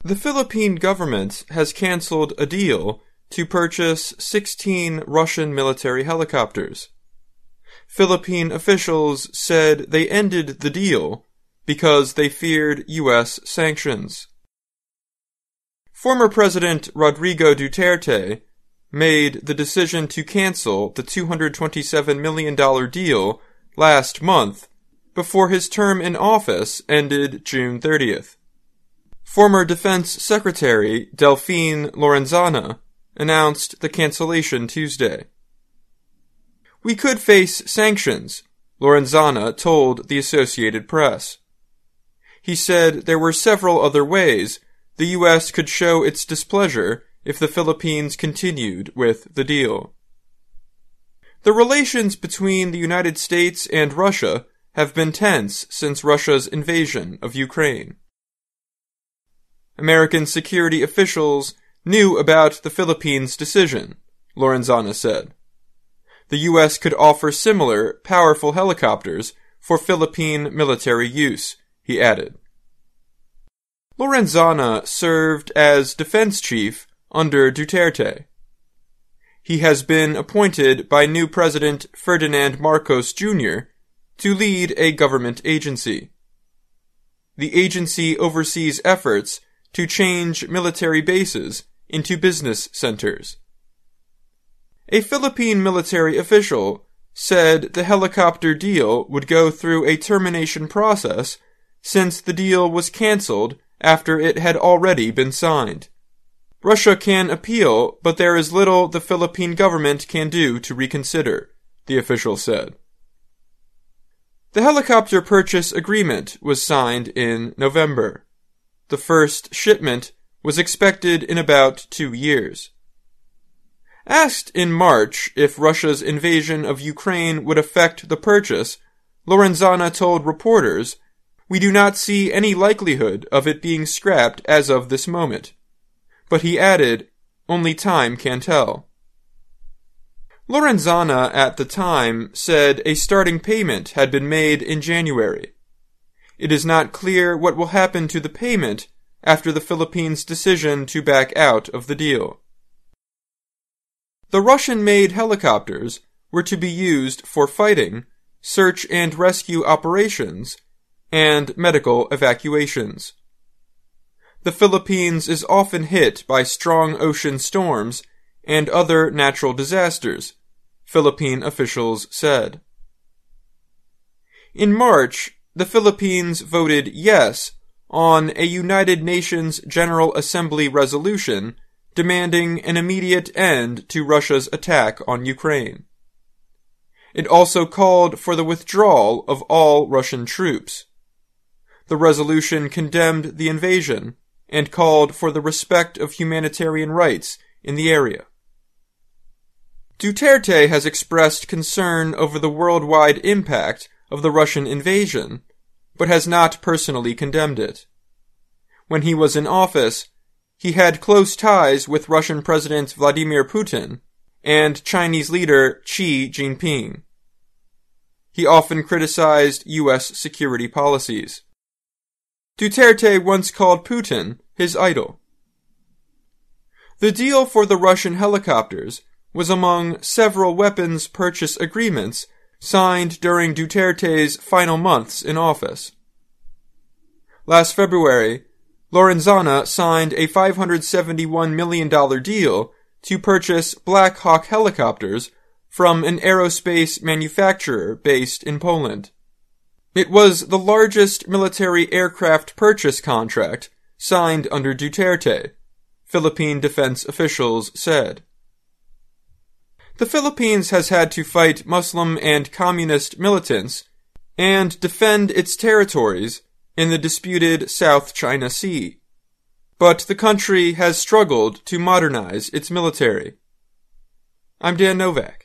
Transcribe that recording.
The Philippine government has canceled a deal to purchase 16 Russian military helicopters. Philippine officials said they ended the deal because they feared U.S. sanctions. Former President Rodrigo Duterte made the decision to cancel the $227 million deal last month before his term in office ended June 30th. Former Defense Secretary Delfin Lorenzana announced the cancellation Tuesday. "We could face sanctions," Lorenzana told the Associated Press. He said there were several other ways the U.S. could show its displeasure if the Philippines continued with the deal. The relations between the United States and Russia have been tense since Russia's invasion of Ukraine. American security officials knew about the Philippines' decision, Lorenzana said. The U.S. could offer similar, powerful helicopters for Philippine military use, he added. Lorenzana served as defense chief under Duterte. He has been appointed by new President Ferdinand Marcos Jr. to lead a government agency. The agency oversees efforts to change military bases into business centers. A Philippine military official said the helicopter deal would go through a termination process since the deal was canceled after it had already been signed. Russia can appeal, but there is little the Philippine government can do to reconsider, the official said. The helicopter purchase agreement was signed in November. The first shipment was expected in about 2 years. Asked in March if Russia's invasion of Ukraine would affect the purchase, Lorenzana told reporters, "We do not see any likelihood of it being scrapped as of this moment." But he added, "Only time can tell." Lorenzana at the time said a starting payment had been made in January. It is not clear what will happen to the payment after the Philippines' decision to back out of the deal. The Russian-made helicopters were to be used for fighting, search and rescue operations, and medical evacuations. The Philippines is often hit by strong ocean storms and other natural disasters, Philippine officials said. In March, the Philippines voted yes on a United Nations General Assembly resolution demanding an immediate end to Russia's attack on Ukraine. It also called for the withdrawal of all Russian troops. The resolution condemned the invasion and called for the respect of humanitarian rights in the area. Duterte has expressed concern over the worldwide impact of the Russian invasion, but has not personally condemned it. When he was in office, he had close ties with Russian President Vladimir Putin and Chinese leader Xi Jinping. He often criticized U.S. security policies. Duterte once called Putin his idol. The deal for the Russian helicopters was among several weapons purchase agreements signed during Duterte's final months in office. Last February, Lorenzana signed a $571 million deal to purchase Black Hawk helicopters from an aerospace manufacturer based in Poland. It was the largest military aircraft purchase contract signed under Duterte, Philippine defense officials said. The Philippines has had to fight Muslim and communist militants and defend its territories in the disputed South China Sea, but the country has struggled to modernize its military. I'm Dan Novak.